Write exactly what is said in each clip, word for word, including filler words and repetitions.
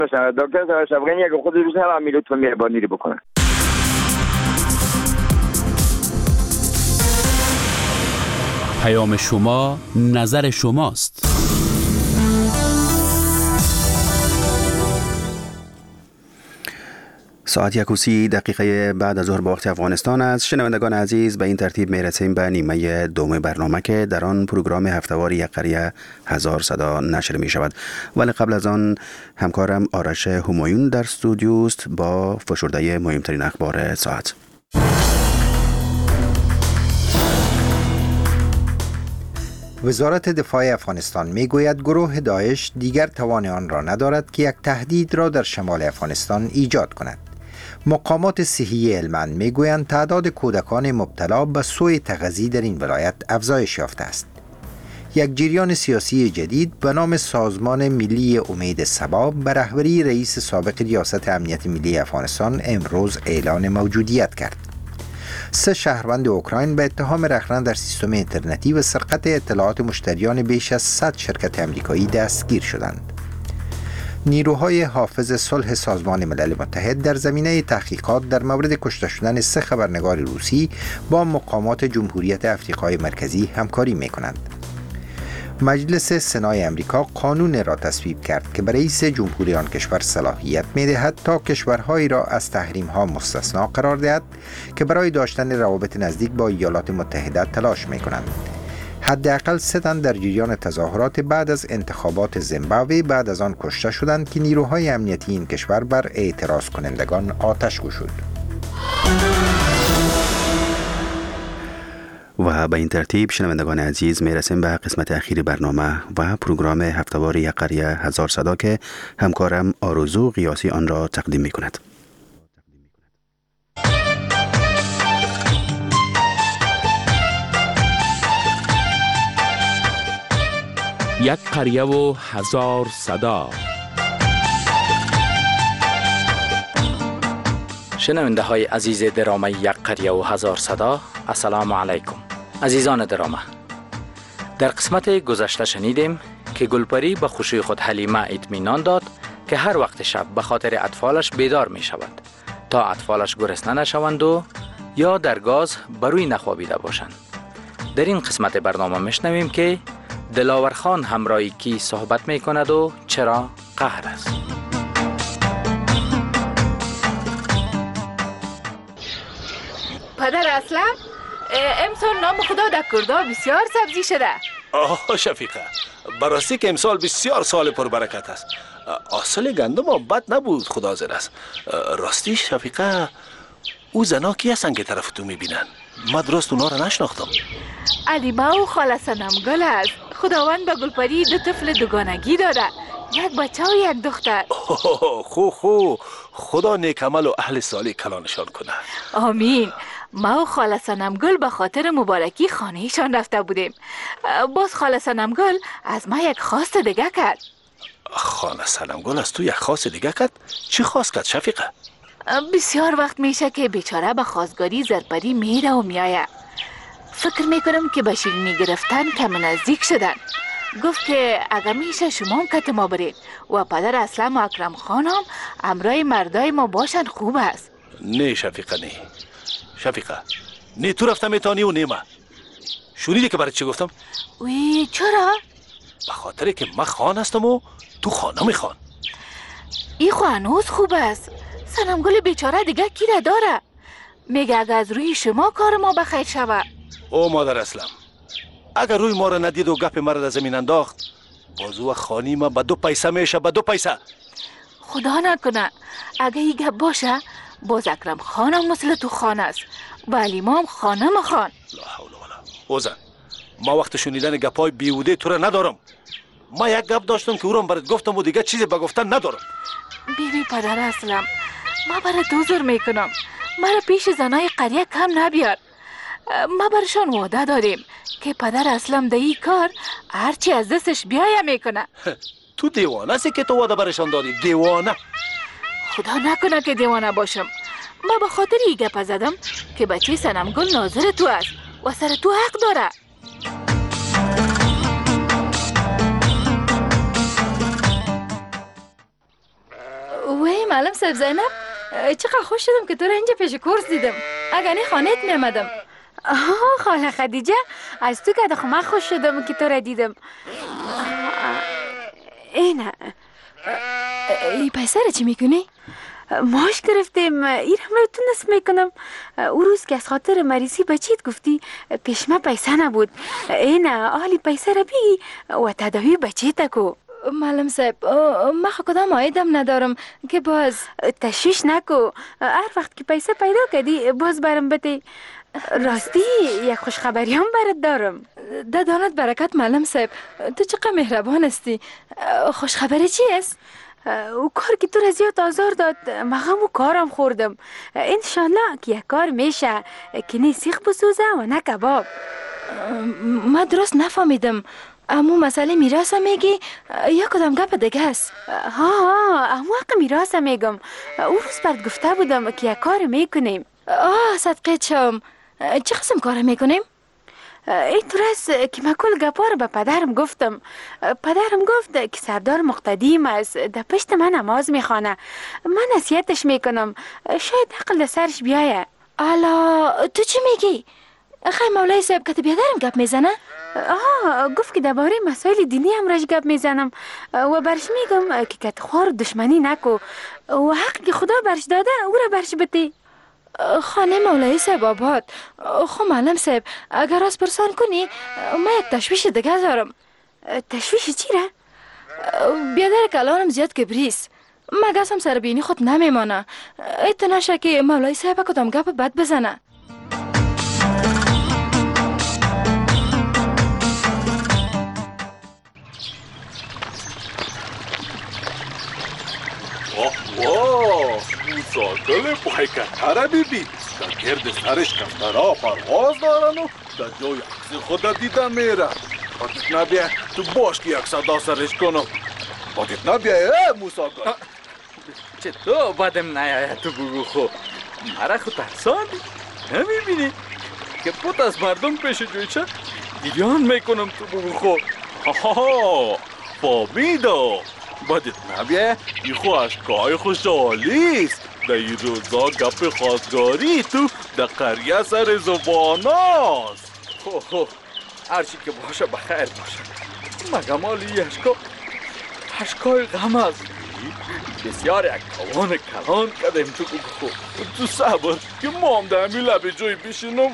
دکتر اشرفی اگه خود روز هم لطفا مهربانی رو بکنن. پیام شما نظر شماست. ساعت یک و سی دقیقه بعد از ظهر به وقت افغانستان است. شنوندگان عزیز، به این ترتیب میرسیم به نیمه دوم برنامه که در آن پروگرام هفته‌وار یک قریه هزار صدا نشر می شود. ولی قبل از آن همکارم آرش همایون در استودیو است با فشرده مهمترین اخبار ساعت. وزارت دفاع افغانستان میگوید گروه داعش دیگر توان آن را ندارد که یک تهدید را در شمال افغانستان ایجاد کند. مقامات صحی هلمند میگویند تعداد کودکان مبتلا به سوء تغذیه در این ولایت افزایش یافته است. یک جریان سیاسی جدید به نام سازمان ملی امید صبا به رهبری رئیس سابق ریاست امنیت ملی افغانستان امروز اعلان موجودیت کرد. سه شهروند اوکراین به اتهام رخنه در سیستم اینترنتی و سرقت اطلاعات مشتریان بیش از صد شرکت امریکایی دستگیر شدند. نیروهای حافظ صلح سازمان ملل متحد در زمینه تحقیقات در مورد کشته شدن سه خبرنگار روسی با مقامات جمهوریت آفریقای مرکزی همکاری می‌کنند. مجلس سنای امریکا قانون را تصویب کرد که برای رئیس جمهوری آن کشور صلاحیت می‌دهد تا کشورهایی را از تحریم‌ها مستثنا قرار دهد که برای داشتن روابط نزدیک با ایالات متحده تلاش می‌کنند. حداقل سه تن در جریان تظاهرات بعد از انتخابات زیمبابوه بعد از آن کشته شدند که نیروهای امنیتی این کشور بر اعتراض کنندگان آتش گشود. و به این ترتیب شنوندگان عزیز میرسیم به قسمت اخیر برنامه و پروگرام هفته‌وار یک قریه هزار صدا که همکارم آرزو قیاسی آن را تقدیم می کند. یک قریه و هزار صدا. شنونده های عزیز درامه یک قریه و هزار صدا، السلام علیکم. عزیزان درامه، در قسمت گذشته شنیدیم که گلپری به خوشی خود حلیمه اطمینان داد که هر وقت شب به خاطر اطفالش بیدار می شود تا اطفالش گرسنه نشوند و یا در گاز بروی نخوابیده باشند. در این قسمت برنامه میشنویم که دلاور خان همراهی کی صحبت می کند و چرا قهر است. پدر اسلم، امسال نام خدا در کردا بسیار سبزی شده. آه شفیقه، براستی که امسال بسیار سال پربرکت است. حاصل گندم بد نبود، خدا زد است. راستی شفیقه، او زنا کی هستن که طرف تو میبینن؟ من درست اونا را نشناختم. علیمه و خاله صنمگل است. خداوند به گلپری دو طفل دوگانگی داده، یک بچه و یک دختر. خو خو خدا نیک عمل و اهل صالح کلانشان کنه. آمین. ما و خاله صنمگل به خاطر مبارکی خانهشان رفته بودیم. باز خاله صنمگل از ما یک خواست دیگه کرد. خاله صنمگل از تو یک خواست دیگه کرد؟ چی خواست کرد شفیقه؟ بسیار وقت میشه که بیچاره به خواستگاری زرپری میره و میایه. فکر میکنم که به شیرینی گرفتن کم نزدیک شدن. گفت که اگر میشه شما هم کت ما برید و پدر اسلم و اکرم خانم امرای مردای ما باشن خوب است. نه شفیقه، نه شفیقه، نه تو رفتم میتانی و نه من. شنیدی که برای چی گفتم؟ وی چرا؟ به خاطر که من خان هستم و تو خانم خان. ای خو هنوز خوب است. صنمگل بیچاره دیگه کی را داره؟ میگه اگر از روی شما کار ما بخیر شود. او مادر اسلم، اگر روی ما را ندید و گپ مرا در زمین انداخت، بازو خانی ما به دو پیسه میشه، به دو پیسه. خدا نکنه اگه این گپ باشه، باز اکرم خانم مثل تو خان است و علیمام خانم خان. لا حول ولا اوزن، ما وقت شنیدن گپای بیهوده تو را ندارم. ما یک گپ داشتم که او را برات گفتم و دیگه چیزی به گفتن ندارم. بیبی پدر اسلم، ما برات عذر میکنم. مرا پیش زنای قریه کم نبیار. ما برشان وعده داریم که پدر اسلم در این کار هرچی از دستش بیایه میکنه. تو دیوانه سی که تو وعده برشان دادی؟ دیوانه؟ خدا نکنه که دیوانه باشم. ما به خاطر این گپ زدم که بچه صنمگل ناظر تو است و سر تو حق داره. معلم صاحب زینب، چقدر خوش شدم که تو را اینجا پیش کورس دیدم. اگر نه خانهت می آمدم. آه خاله خدیجه، از تو که من خوش شدم که تو را دیدم. اینه ای پیسه را چی میکنی؟ ماش گرفتیم، ایرم را تو نصف میکنم. او روز که از خاطر مریضی بچیت گفتی پیش ما پیسه نبود. اینه حالی پیسه را بی و تداوی بچیت کو. معلم صاحب من کدام عایدم ندارم که باز. تشویش نکو، هر وقت که پیسه پیدا کردی باز برم بده. راستی یک خوشخبری هم برات دارم. ده دانت برکت معلم صاحب، تو چقدر مهربان هستی. خوشخبری چی است؟ او کار که تو را زیاد آزار داد، مغم و کارم خوردم. انشالله که یک کار میشه که نه سیخ بسوزه و نه کباب. ما درست نفهمیدم. امو مسئله میراث میگی یا کدام گپ دیگه است؟ ها ها امو حق میراث میگم. او روز برات گفته بودم که یک کار میکنیم. آه صدقه شم. چه قسم کار میکنیم؟ این طور است که من کل گپا رو به پدرم گفتم. پدرم گفت که سردار مقتدیم است، در پشت من نماز میخوانه. من نصیحتش میکنم، شاید عقل سرش بیایه. الا تو چی میگی؟ خیلی مولای صاحب که بیادرم گپ میزنه؟ آه گفت که درباره مسائل دینی هم راش گپ میزنم و برش میگم که کتخوار دشمنی نکو و حق که خدا برش داده او را برش بده. خانه مولای صاحب آباد. خب معلم صاحب اگر از پرسان کنی من یک تشویش دیگه دارم. تشویش چی را؟ بیادر کلانم زیاد کبریست، مگس هم سر بینی خود نمیمانه. ایت نشه که مولای صاحب کدام گپ بد بزنه. واه موساکل پای کتره بیبی در گرد سرش کفترها پرواز دارن و در جای عکس خود دیدن میره. بادت نبیه تو باش که یک صدا سرش کنم. بادت نبیه ای موساکل. چطور بدم نیاید تو بگو خو؟ مرا خود ترساندی؟ نمیبینی که پوت از مردم پیش جویچه گریان میکنم تو بگو خو. ها فامیدا بادت نبیه ای خو اشکای خوشحالیست. در این روزا گپ خواستگاری تو در قریه سر زباناست. خو خو هرچی که باشه بخیر باشه. مگمال ای اشکا اشکای غم است. بسیار یک توان کلان کدیم تو بگو خو. تو صبر که ما هم در همی لبه جای بشینم.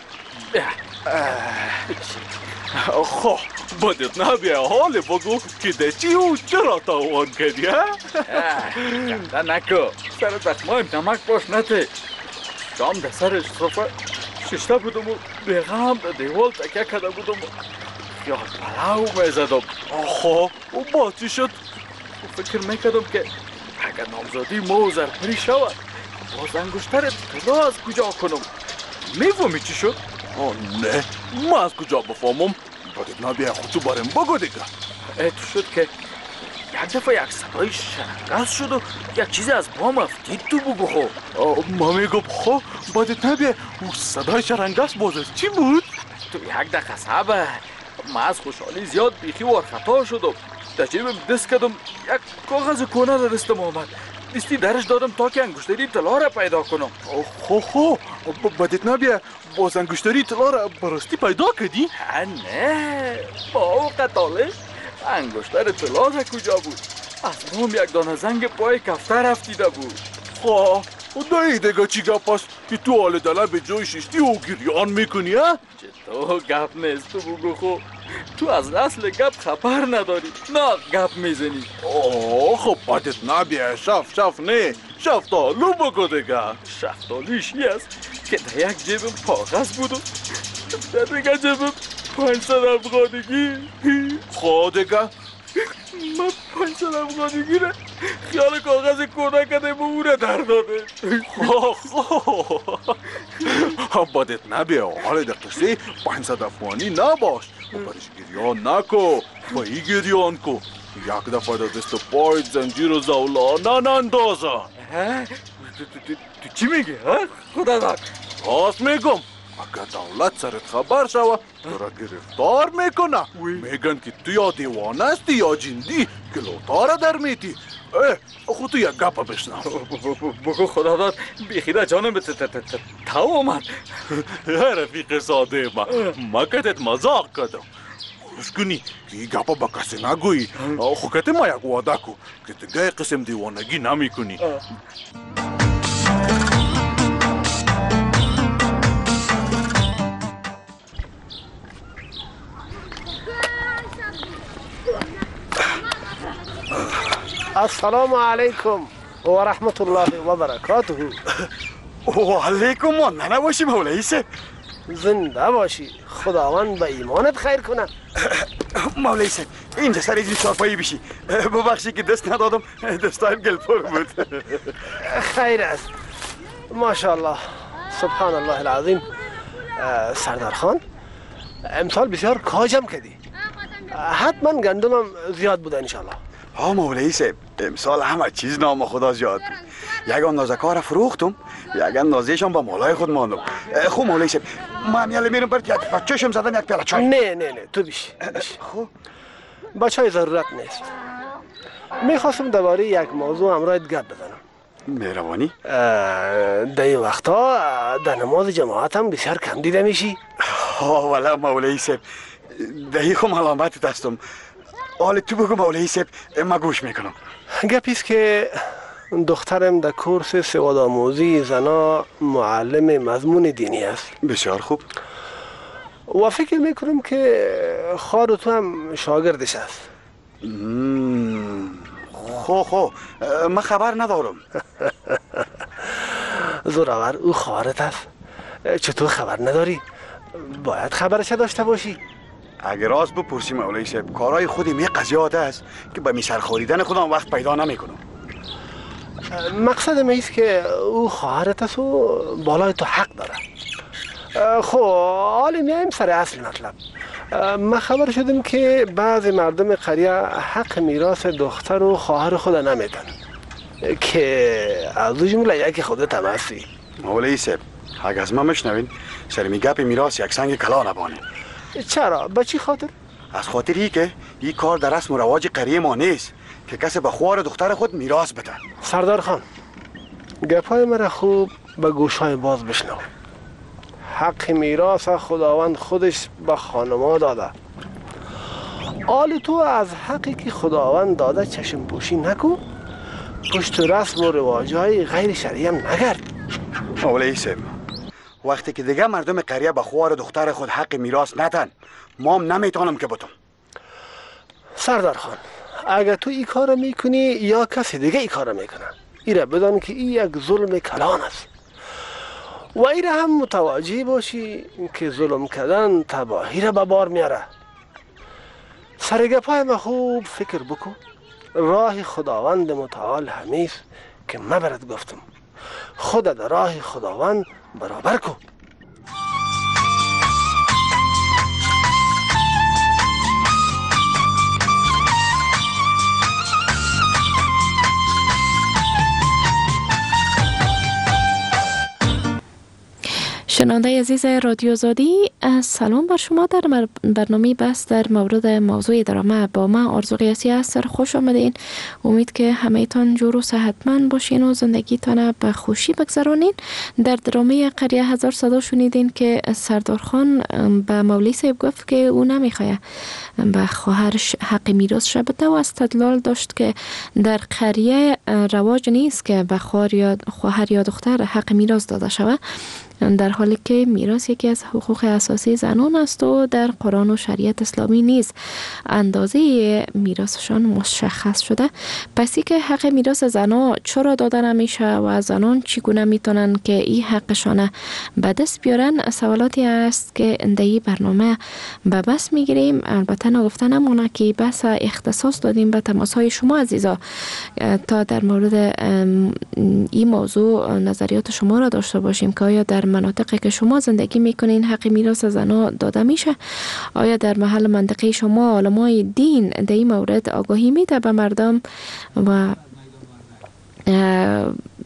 خب بادت نبیه حال بگو که ده چی او چرا تاوان کردی ها؟ گنده نکو سر دخمای نمک باش نته. شام ده سرش صفه ششته بودم و بیغم ده دیوال تکه کده بودم و خیال پلاو میزدم. خب و با چی شد؟ فکر میکردم که اگر نامزادی ما زرپری شود باز انگشتر طلا از کجا کنم. میفهمی چی شد؟ آه نه من از کجا بفهمم؟ بادت نبیه خود تو بارم بگو دیگه. ای تو شد که یک دفعه یک صدای شرنگست شد و یک چیزی از بام افتید تو بگو خو. ما میگم خو بادت نبیه او صدای شرنگست باز از چی بود؟ تو یک دقیقه صبر. من از خوشحالی زیاد بیخی وار خطا شدم. در جیبم دست کردم یک کاغذ کهنه در دستم آمد. دستی درش دادم تا که انگشتری طلا را پیدا کنم. خو خو بادت نبیه باز انگشتری طلا را براستی پیدا کردی؟ نه با او قطاله انگشتر طلا را کجا بود؟ از بام یک دانه زنگ پای کفتر افتیده بود. خواه دایی دیگه چی گپ است که تو حال دلم به جای ششتی و گریان میکنی ها؟ چطور گپ نیست تو بگو خو. تو از اصل گپ خبر نداری نه گپ میزنی. آه خب بادت نبیه شف شف نه شفتالو بگو دیگه. شفتالیش یه است که در یک جیبم کاغذ بود و در دیگه جیبم پنجصد افغانیگی. خودگه من پنجصد افغانیگی را خیال کاغذ کنه کده به او را در داده. بادت نبیه حال در قصه پنجصد افغانی نباش. برش گریان نکو پایی گریان کو. یک دفعه در دست پایت زنجیر و زولانه نندازه. تو چی میگی ها؟ خدا دار راست میگم اگر دولت سرت خبر شوه تو را گرفتار میکنه. میگن که تو یا دیوانه هستی یا جندی که لوتاره در میتی. خود تو یک گپ بشنو. بگو خدا داد بیخیده جانم به تو اومد. رفیق ساده ما ما کتت مزاق کردم. خوش کنی که این گپ با کسی نگویی. خو کتی ما یک واده کو که دیگه قسم دیوانگی نمی کنی. السلام علیکم و رحمت الله و برکاته. و علیکم و ننباشی مولایی سه. زنده باشی، خداوند به ایمانت خیر کنه. مولایی سه اینجا سر این چارپایی بشی. ببخشی که دست ندادم، دستایم گلپور بود. خیر است، ماشاءالله، سبحان الله العظیم. سردار خان امسال بسیار کاجم کردی. حتما گندمم زیاد بوده انشالله. ها مولایی صاحب امسال همه چیز نام خدا زیاد بود. یک اندازه کار فروختم، یک اندازهشان با مالای خود ماندم. خب مولایی صاحب ما هم یاله میرم برد یک چشم زدم یک پیاله چای. نه نه نه تو بیش. خب با چای ضرورت نیست. میخواستم درباره یک موضوع همراهت گپ بزنم. مهربانی؟ در این وقتا در نماز جماعت هم بسیار کم دیده میشی. ها والا مولایی صاحب دهی خو ملامت دستم. حالا تو بگو مولایی صاحب ما گوش میکنم. گپیست که دخترم در کورس سواد آموزی زنا معلم مضمون دینی است. بسیار خوب. و فکر میکنم که خواهر تو هم شاگردش است. خو خو ما خبر ندارم. زورآور او خواهرت است. چطور خبر نداری؟ باید خبرش داشته باشی. اگر راست بپرسی مولایی صاحب کارهای خودی می قضیات است که به میسر خوریدن خودم وقت پیدا نمیکنم. مقصدم ایست که او خواهرت است و بالای تو حق داره. خب حالا میایم سر اصل مطلب. من خبر شدم که بعضی مردم قریه حق میراث دختر و خواهر خود نمیدن که از او جمله یکی خودت هم هستی. مولایی صاحب اگه از ما مشنوین سر می گپ میراث یک سنگ کلا نبانه. چرا؟ به چی خاطر؟ از خاطری که این کار در رسم و رواج قریه ما نیست که کسی به خواهر دختر خود میراث بده. سردار خان گپای مرا خوب به گوشهای باز بشنو. حق میراث خداوند خودش به خانما داده. آل تو از حقی که خداوند داده چشم پوشی نکو، پشت رسم و رواجهای غیر شرعی هم نگرد. مولایی صاحب وقتی که دیگه مردم قریه به خواهر دختر خود حق میراث ندن ما هم نمیتونم که بتم. سردار خان اگر تو این کار میکنی یا کسی دیگه این کار میکنه ایره بدان که این یک ظلم کلان است و ایره هم متوجه باشی که ظلم کردن تباهی را به بار میاره. سرگپای ما خوب فکر بکن. راه خداوند متعال همیست که من برات گفتم خود در راه خداوند برابر کن. شنونده عزیز رادیو آزادی سلام بر شما. در برنامه بحث در مورد موضوع درامه با من آرزو قیاسی هست. خوش آمدین. امید که همه تان جور و صحتمند باشین و زندگیتان به خوشی بگذرانین. در درامه قریه هزار صدا شنیدین که سردار خان به مولوی صاحب گفت که او نمیخواه به خواهرش حق میراث بده و استدلال داشت که در قریه رواج نیست که به خواهر یا خواهر یا دختر حق میراث داده شود، در حالی که میراث یکی از حقوق اساسی زنان است و در قرآن و شریعت اسلامی نیز اندازه میراثشان مشخص شده. پس که حق میراث زنان چرا داده نمیشه و زنان چگونه میتونن که این حقشان به دست بیارن سوالاتی است که در این برنامه به بس میگیریم. البته نگفته نمونه که بس اختصاص دادیم به تماس های شما عزیزا تا در مورد این موضوع نظریات شما را داشته باشیم که آیا در مناطقی که شما زندگی میکنین حق میراث زنا داده میشه؟ آیا در محل منطقه شما علمای دین در این مورد آگاهی میده به مردم و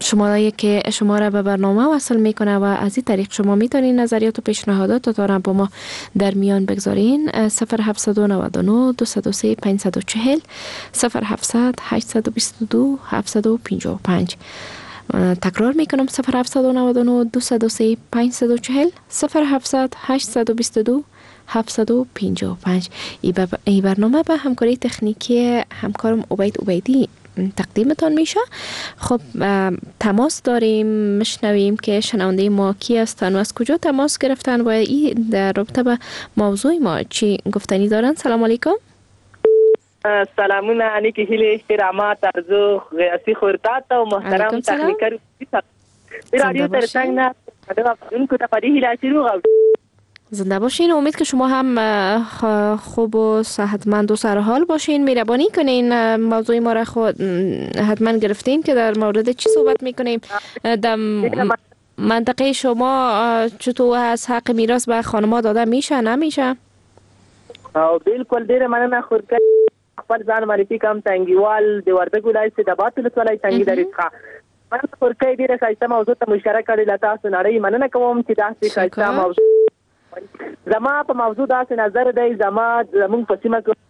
شماره که شما را به برنامه وصل میکنه و از این طریق شما میتونین نظریات و پیشنهاداتتان را با ما در میان بگذارین. صفر هفت نه نه دو صفر سه پنج چهار صفر صفر هفت هشت دو دو هفت پنج پنج. تکرار میکنم صفر هفت نه نه دو صفر سه پنج چهار صفر صفر هفت هشت دو دو هفت پنج پنج. این برنامه به همکاری تکنیکی همکارم عبید عبیدی تقدیمتان میشه. خب تماس داریم، مشنویم که شنونده ما کی هستن و از کجا تماس گرفتن و این در رابطه به موضوع ما چی گفتنی دارن. سلام علیکم. سلامونه نیکی هیله احترامات ارزو غیاسی خورتات و محترم تکنیکر رادیو ترسنگ نه اون کتا پدی هیله شروع غو زنده باشین. امید که شما هم خوب و صحتمند و سرحال باشین. مهربانی کنین موضوع ما را خود حتما گرفتین که در مورد چی صحبت میکنیم. در منطقه شما چطور از حق میراث به خانم‌ها داده میشه نمیشه؟ بالکل ډیره مننه. خورکه خپل ځان معرفي کوم تنګیوال د وردګ ولایت د باطل ولای تنګی درې ښه. من خورکه ډیره ښایسته موضوع ته مشارکت کړې لته سنړی مننه کوم چې داسې ښایسته موضوع زما په موضوع داسې نظر دی. زما زمونږ په سیمه کې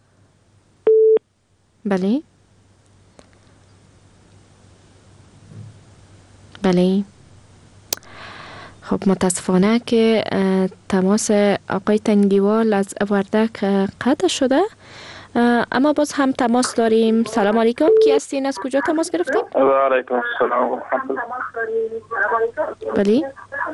بله بله خب متاسفانه که تماس آقای تنگیوال از وردک قطع شده، اما باز هم تماس داریم. سلام علیکم، کی هستین؟ از کجا تماس گرفتین؟ و علیکم السلام. بله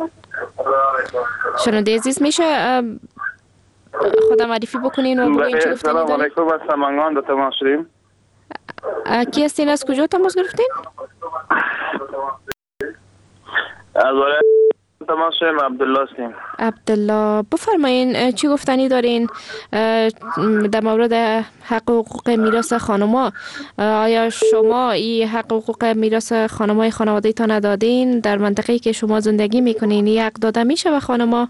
شنونده عزیز میشه خدا معرفی بکنین و بگوین چی گفتنی دارین؟ سلام علیکم، از سمنگان دو تماس شدیم. کی هستین؟ از کجا تماس گرفتین؟ از ولایت تماس شدیم. عبدالله هستیم. عبدالله بفرمایین چی گفتنی دارین در مورد حق و حقوق میراث خانم‌ها؟ آیا شما این حق و حقوق میراث خانم‌های خانواده تا ندادین؟ در منطقه‌ای که شما زندگی میکنین این حق داده میشه به خانم‌ها؟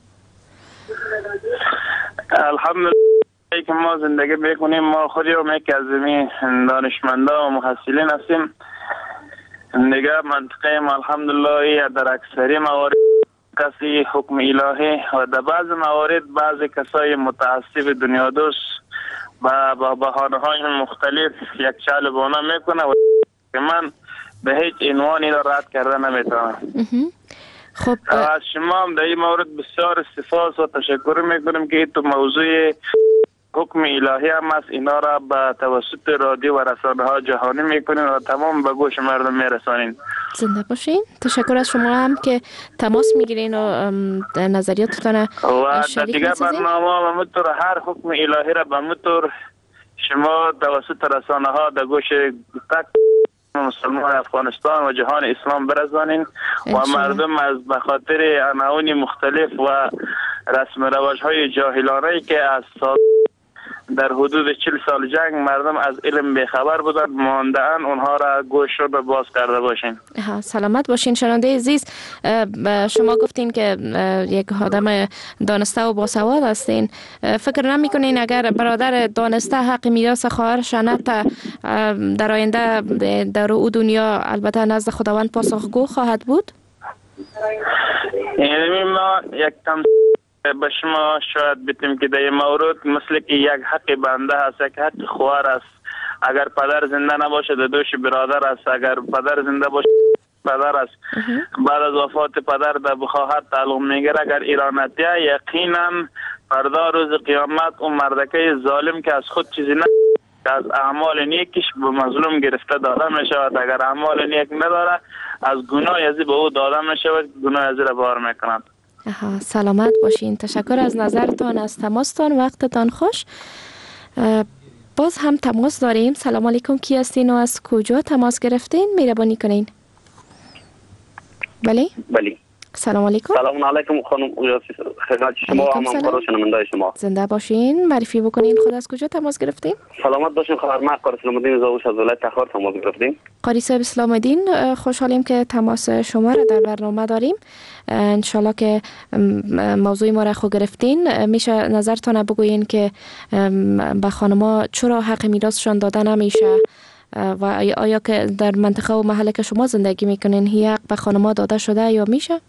الحمدلله که ما زندگی میکنیم، ما خودی و میک از می دانشمنده و محصلین هستیم. دیگه منطقه ما الحمدلله در اکثری موارد کسی حکم الهی و در بعض موارد بعض کسای متعصب دنیا دوست با با بهانه‌های مختلف یک چال بونه میکنه و من به هیچ عنوانی را رد کرده نمیتونم. خب از شما هم در این مورد بسیار استفاده و تشکر میکنم که تو موضوع حکم الهی هم است، اینا را به توسط رادیو و رسانه ها جهانی میکنین و تمام به گوش مردم میرسانین. زنده باشین. تشکر از شما هم که تماس میگیرین و نظریاتتان و در دیگه برنامه و مطور هر حکم الهی را به مطور شما توسط رسانه ها در گوش تک مسلمان افغانستان و جهان اسلام برسانین و مردم از بخاطر عناوین مختلف و رسم رواج های جاهلانه که از سال در حدود چهل سال جنگ مردم از علم بیخبر بودن مانده‌اند، اونها را گوش رو به باز کرده باشین. سلامت باشین. شنونده عزیز، شما گفتین که یک آدم دانسته و باسواد هستین. فکر نمی کنین اگر برادر دانسته حق میراث خواهرش نده در آینده در او دنیا البته نزد خداوند پاسخگو خواهد بود؟ یعنی ما یک کم به شما شاید بتیم که در این مورد مثل که یک حق بنده هست، یک حق خواهر است. اگر پدر زنده نباشه در دوش برادر است، اگر پدر زنده باشه پدر است. بعد از وفات پدر در خواهر تعلق میگیره. اگر ایرانتیه یقینا فردا روز قیامت اون مردکه ظالم که از خود چیزی نه از اعمال نیکش به مظلوم گرفته داده می شود. اگر اعمال نیک نداره از گناه ازی به او داده می شود، گناه ازی را بار میکنند. سلامت باشین. تشکر از نظرتان، از تماستان، وقتتان خوش. باز هم تماس داریم. سلام علیکم، کی هستین و از کجا تماس گرفتین؟ مهربانی کنین. بله بله سلام علیکم. سلام علیکم خانم خدمت شما و همکاران شنونده شما. زنده باشین. معرفی بکنین خود از کجا تماس گرفتین؟ سلامت باشین. خبر ما قاری اسلام الدین زاوش از ولایت تخار تماس گرفتیم. قاری صاحب اسلام الدین، خوشحالیم که تماس شما را در برنامه داریم. انشالله که موضوع ما را خود گرفتین. میشه نظرتان بگوین که به خانم‌ها چرا حق میراثشان داده نمیشه و آیا که در منطقه و محله که شما زندگی میکنین هی حق به خانم‌ها داده شده یا میشه؟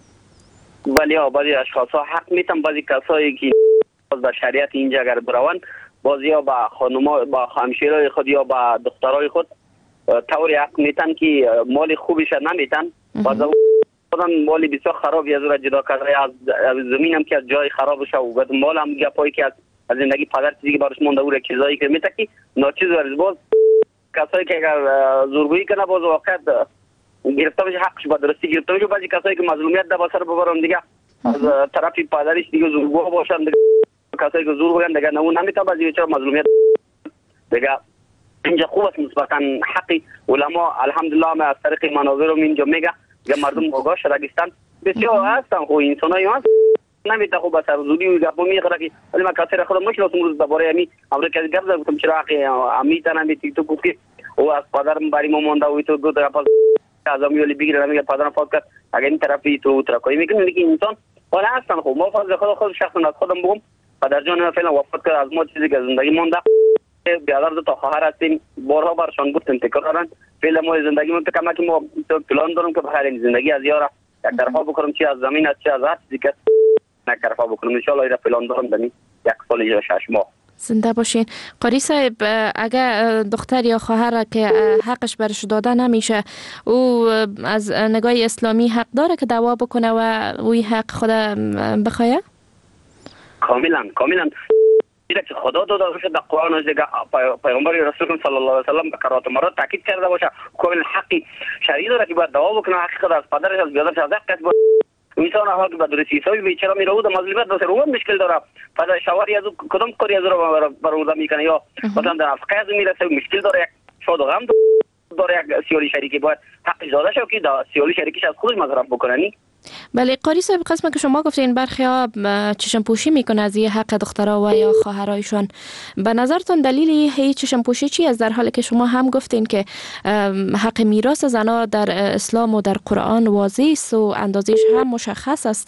بله ها، بعضی اشخاص ها حق میتن، بعضی کسایی که به شریعت اینجا اگر بروند بعضی ها با خانم‌ها با همشیرای خود یا با دخترای خود طوری حق میتن که مال خوبش نمیتن، بعضی خودن مال بسیار خرابی از را جدا کرده، از زمین هم که از جای خراب شه و بعد مال هم گپایی که از زندگی پدر چیزی که برش مونده او را چیزایی که میته که ناچیز ورز. باز کسایی که اگر زورگویی کنه باز واقعا گرفته بشه، حقش با درستی گرفته بشه. بعضی کسایی که مظلومیت در بسر ببرن دیگه از طرف پدرش دیگه زورگو باشن، دیگه کسایی که زور بگن دیگه نه اون نمیتونه، بعضی چرا مظلومیت دیگه اینجا خوب است. مثبتا حقی علما الحمدلله ما از طریق مناظرم اینجا میگه که مردم آگاه شدگستان بسیار هستن، خو انسانایی هست نمیتونه خوب بسر زودی و گپ میخوره که ولی من کثیر خودم مشکلات روز درباره امی امریکا گپ زدم چرا حق امیتن امی تیک تو گفت او از پدرم برای ما مونده و تو گفت پس از امیولی بگیره نمیگه پدرم فوت کرد اگر این طرفی تو ترکایی میکنه که انسان حالا هستن. خب ما فاز خود خود شخصا از خودم بگم پدر جان فعلا وفات کرد، از ما چیزی که زندگی مونده بیادر دو تا خواهر هستیم، بارها برشان گفتیم تکرارن فعلا ما زندگی مون کما که ما پلان دارم که بخیر زندگی از یارا یک طرفا بکنم، چی از زمین است چی از هر چیزی که یک طرفا بکنم. ان شاء الله اینا پلان دارم دنی یک سال یا شش ماه. زنده باشین. قاری صاحب اگر دختر یا خواهر که حقش برش داده نمیشه او از نگاه اسلامی حق داره که دعوا بکنه و اوی حق خود بخواه؟ کاملا کاملا که خدا داده باشه در قرآن از دیگه پیامبر رسول صلی الله علیه و سلم به کرات مرات تاکید کرده باشه کاملا حقی شرعی داره که باید دعوا بکنه، حق خود از پدرش از بیادرش از حق کسب انسان ها که به درستی حسابی بیچاره میره و در مظلومیت دست رو مشکل داره، پدر شواری از کدام کاری از رو برآورده میکنه یا مثلا در افقه از میرسه مشکل داره، یک شاد و غم داره، یک سیالی شریکی باید حقش داده شد که در سیالی شریکش از خودش مصرف بکنه. بله قاری صاحب، قسم که شما گفتین برخی ها چشم پوشی میکنه از یه حق دخترها و یا خواهرایشان، به نظرتون دلیل هی چشم پوشی چی است، در حالی که شما هم گفتین که حق میراث زنها در اسلام و در قرآن واضح است و اندازش هم مشخص است؟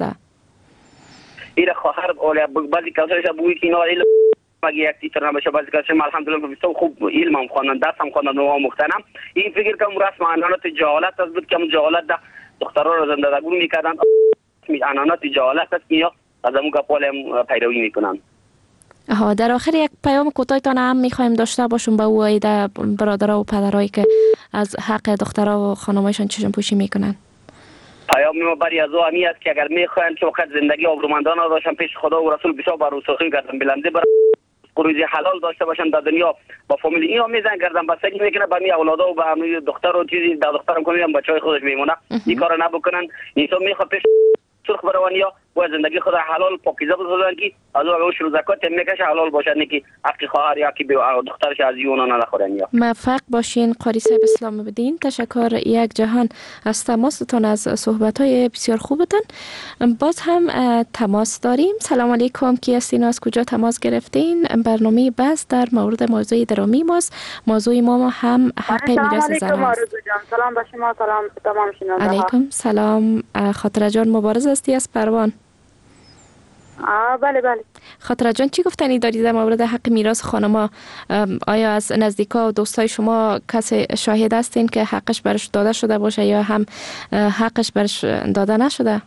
این خواهر اولی بعضی کسایش بوی که اینا علم مگه یک تیتر نباشه، بعضی کسایش الحمدلله بسیار خوب علم هم خوانن، درس هم خوانن و مختنم. این فکر کنم رسم عنانات جهالت است بود که هم جهالت ده دخترها را زندگی میکردن، عنانات جهالت است که یا از همون گپال هم پیروی میکنن. آها، در آخر یک پیام کوتاهتان هم میخوایم داشته باشیم به او ایده برادرها و پدرهایی که از حق دخترها و خانمایشان چشم پوشی میکنن. پیام ما برای از او همی است که اگر میخواین که وقت زندگی آبرومندانه داشتن پیش خدا و رسول بسیار بر رسوخی گردن بلنده برای روزی حلال داشته باشن در دنیا با فامیل اینا میزن گردن بستگی میکنه به می اولادا و به می دختر و چیزی در دخترم کنیم بچهای خودش میمونه. این کارو نبکنن. انسان میخواد پیش سرخ بروان یا باید زندگی خود حلال پاکیزه بسازن که از اون شروع زکات هم میکشه حلال باشن، نه که حق خواهر یا که دخترش از یونا نخورن. یا موفق باشین قاری صاحب اسلام بدین. تشکر یک جهان از تماستون، از صحبت‌های بسیار خوبتون. باز هم تماس داریم. سلام علیکم، کی هستین، از کجا تماس گرفتین؟ برنامه بس در مورد موضوع درامی ماست. موضوع ما هم حق میراث زن است. سلام به شما، سلام تمام شنونده ها. علیکم سلام. خاطره جان مبارز هستی از پروان. آه بله بله. خاطره جان چی گفتنی داری در مورد حق میراث خانما؟ آیا از نزدیکا و دوستای شما کسی شاهد هستین که حقش برش داده شده باشه یا هم حقش برش داده نشده؟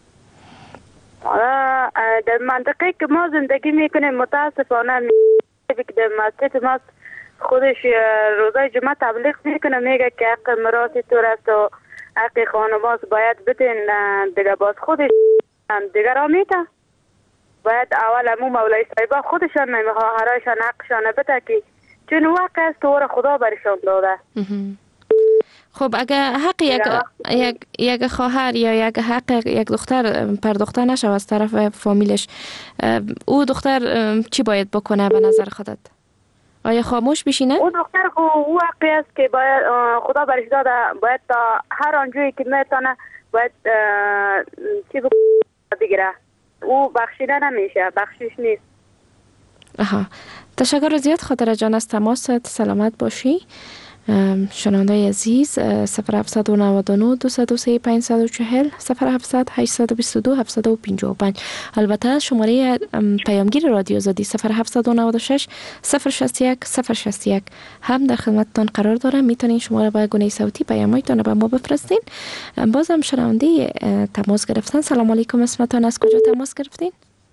در منطقه که ما زندگی میکنیم متاسفانه در مسجد ما خودش روزای جمعه تبلیغ میکنه، میگه که حق میراث تو است و حق خانماست باید بدین دیگه. باز خودش دیگه را میته باید اول امو مولای صاحبا خودشان خواهرایشان حقشان بده که چون واقع است طور خدا برشان داده. خب اگر حق یک یک یک خواهر یا یک حق یک دختر پرداخته نشه از طرف فامیلش، او دختر چی باید بکنه به نظر خودت؟ آیا خاموش بشینه؟ او دختر خو واقعی است که باید خدا برش داده، باید تا هر آنجایی که میتونه باید چی بگیره. او بخشیده نمیشه، بخشش نیست. آها، تشکر زیاد خاطره جان از تماست. سلامت باشی. شنونده عزیز صفر هفت نه نه دو صفر سه پنج صفر چهار صفر هفت هشت دو دو هفت پنج پنج. البته شماره پیامگیر رادیو آزادی صفر هفت نه شش صفر شصت یک صفر شصت یک هم در خدمتتان قرار داره. میتونین شما را به گونه صوتی پیامایتان به ما بفرستین. بازم شنونده تماس گرفتن. سلام علیکم، اسمتان از کجا تماس گرفتین؟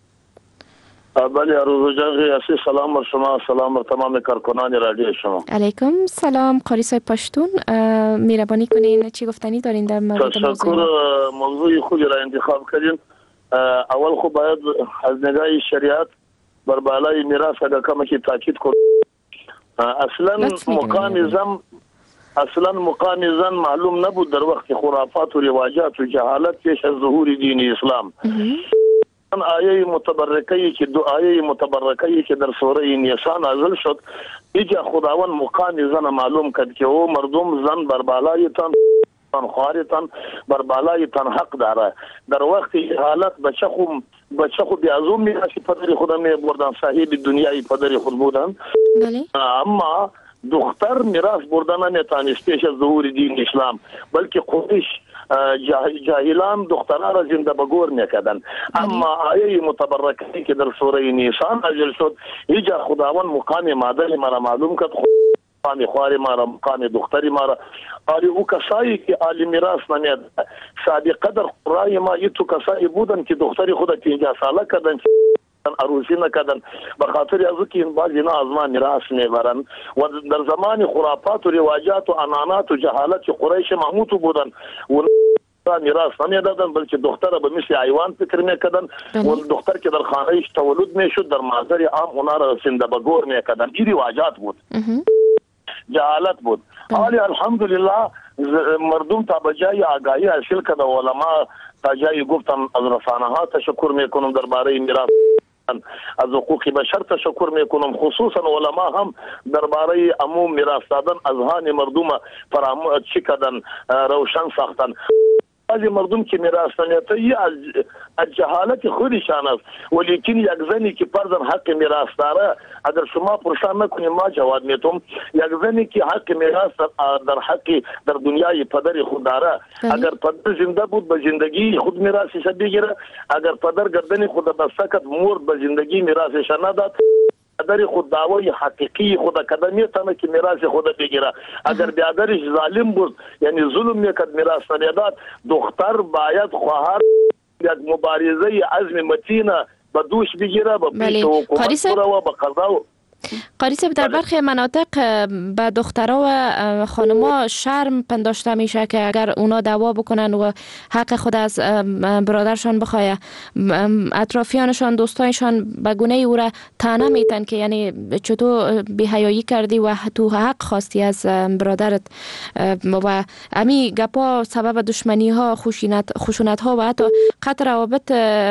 بله روز جنگی اسی سلام بر شما، سلام بر تمام کارکنان رادیو شما. علیکم سلام. قاری صاحب پشتون مهربانی کنین چی گفتنی دارین در مورد موضوع؟ تشکر، موضوع خوبی را انتخاب کردین. اول خب باید از نگاه شریعت بر بالای میراث اگر کمی که تاکید کنیم. اصلا مقام زن اصلا مقام زن معلوم نبود در وقت خرافات و رواجات و جهالت پیش از ظهور دین اسلام. آیه متبرکه‌ای که دو آیه متبرکه‌ای که در سوره نساء نازل شد، ایجا خداوند مقام زن معلوم کرد که او مردم زن بر بالای تن تن خوارتن بر بالای تن حق داره. در وقت حالت بچه خو بچه خو بیازوم میراثی پدری خود می بردن، صاحب دنیای پدری خود بودن. اما دختر میراث بردن نمیتونست پیش از ظهور دین اسلام، بلکه قریش جاهلان دخترها را زنده بگور میکردن. اما آیه متبرکه که در سوره نساء نازل شد، ایجا خداوند مقام مادر ما را معلوم کرد، مقام خوار ما را، مقام دختری ما را. آلی او کسایی که آل میراث نمید سابقه در قرآن ما ایتو کسایی بودن که دختری خود پنجاه ساله کردن، عروسی نکردن، به خاطر از که این بعضی نه از ما میراث میبرن. و در زمان خرافات و رواجات و انانات و جهالت که قریش محمود بودن و میراث نمیدادن، بلکه دختر به مثل حیوان فکر میکردن و دختر که در خانهش تولد میشد در محضر عام اونا را زنده بگور میکردن. این رواجات بود، جهالت بود. حالی الحمدلله مردم تا بجای آگاهی حاصل کرده، علما تا جای گفتم از رسانه ها تشکر میکنم درباره میراث، از حقوق بشر تشکر میکنم، خصوصا علما هم درباره عموم میراث دادن اذهان مردم فراموش چی کردن، روشن ساختن. بعضی مردم که میراث نمیده از جهالت خودشان است، ولیکن یک زنی که فرضاً حق میراث داره اگر شما پرسان نکنید ما جواب میتم، یک زنی که حق میراث در حق در دنیای پدر خود داره، اگر پدر زنده بود به زندگی خود میراثش بگیره، اگر پدر گردن خود بسته کرد مرد به زندگی میراثش نداد، پدر خود دعوای حقیقی خود کده میتونه که میراث خود بگیره. اگر بیادرش ظالم بود یعنی ظلم میکرد میراث نداد، دختر باید خواهر یک مبارزه عزم متینه به دوش بگیره، به پیش حکومت بره و به قضا. قاری صاحب در برخی مناطق به دخترها و خانم‌ها شرم پنداشته میشه که اگر اونا دعوا بکنن و حق خود از برادرشان بخواه، اطرافیانشان دوستانشان به گونه او را طعنه میتن که یعنی چطور بی‌حیایی کردی و تو حق خواستی از برادرت، و امی گپا سبب دشمنی ها، خشونت ها و حتی قطع روابط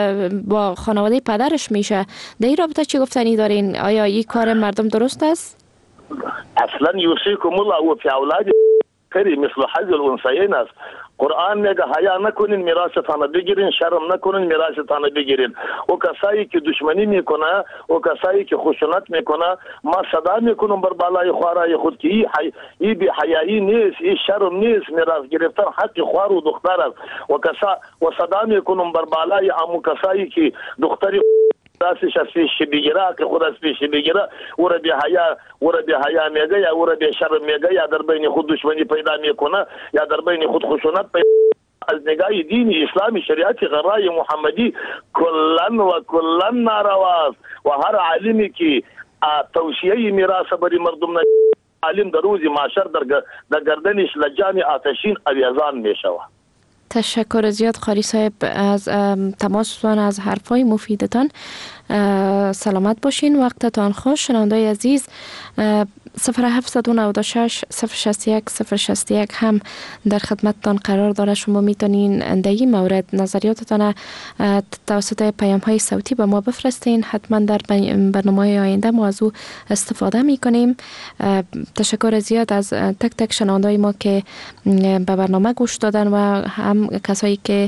با خانواده پدرش میشه. در این رابطه چی گفتنی دارین؟ آیا این کار مردم درست است؟ اصلا یوصیکم الله و فی اولاد کری مثل حظ الانثیین است. قرآن میگه حیا نکنین میراثتان بگیرین، شرم نکنین میراثتان بگیرین. و کسایی که دشمنی میکنه و کسایی که خشونت میکنه ما صدا میکنم بر بالای خوارای خود که ای حی... ای بی حیایی نیست، ای شرم نیست، میراث گرفتن حق خوار و دختر است. و کسا و صدا میکنم بر بالای عمو کسایی که دختری دستش از پیش بگیره که خود از پیش بگیره، او را به حیا او را به حیا میگه یا او را به شرم میگه، یا در بین خود دشمنی پیدا میکنه یا در بین خود خشونت پیدا. از نگاه دین اسلامی شریعت غرای محمدی کلن و کلن نارواست و هر عالمی که توصیه میراث بری مردم نه عالم در روز معاشر در گردنش لجام آتشین اویزان میشوه. تشکر زیاد قاری صاحب از تماستان، از حرفای مفیدتان. سلامت باشین، وقتتان خوش. شنوندای عزیز صفر هفت نه شش صفر شصت یک صفر شصت یک هم در خدمتتان قرار داره. شما میتونین در این مورد نظریاتتان توسط پیام های صوتی به ما بفرستین. حتما در برنامه آینده ما از او استفاده میکنیم. تشکر زیاد از تک تک شنوندای ما که به برنامه گوش دادن و هم کسایی که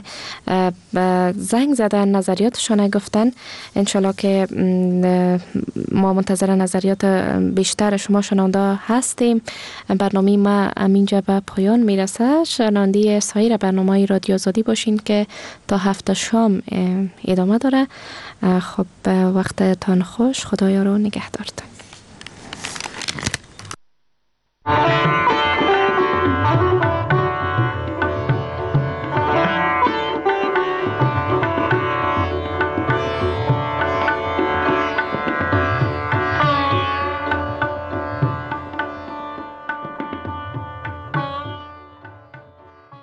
زنگ زدن نظریاتشان گفتن. انشالله که ما منتظر نظریات بیشتر شما شنونده هستیم. برنامه ما امینجا به پایان میرسه. شنونده سایر برنامه رادیو آزادی باشین که تا هفته شام ادامه داره. خب وقتتان خوش. خدایا رو نگهدارتون.